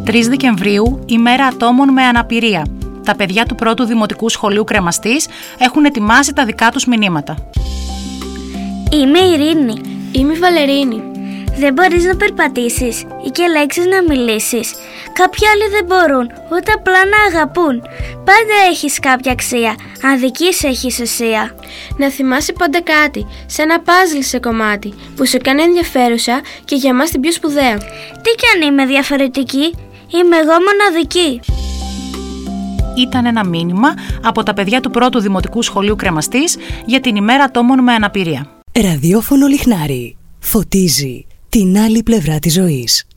3 Δεκεμβρίου, ημέρα ατόμων με αναπηρία. Τα παιδιά του πρώτου Δημοτικού Σχολείου Κρεμαστής έχουν ετοιμάσει τα δικά τους μηνύματα. Είμαι η Ειρήνη. Είμαι η Βαλερίνη. Δεν μπορείς να περπατήσεις ή και λέξεις να μιλήσεις. Κάποιοι άλλοι δεν μπορούν, ούτε απλά να αγαπούν. Πάντα έχεις κάποια αξία, αν δική σου έχεις ουσία. Να θυμάσαι πάντα κάτι, σαν ένα πάζλ σε κομμάτι, που σε κάνει ενδιαφέρουσα και για μας την πιο σπουδαία. Τι κι αν είμαι διαφορετική, είμαι εγώ μοναδική. Ήταν ένα μήνυμα από τα παιδιά του πρώτου Δημοτικού Σχολείου Κρεμαστής για την ημέρα ατόμων με αναπηρία. Ραδιόφωνο Λιχνάρι. Φωτίζει την άλλη πλευρά της ζωής.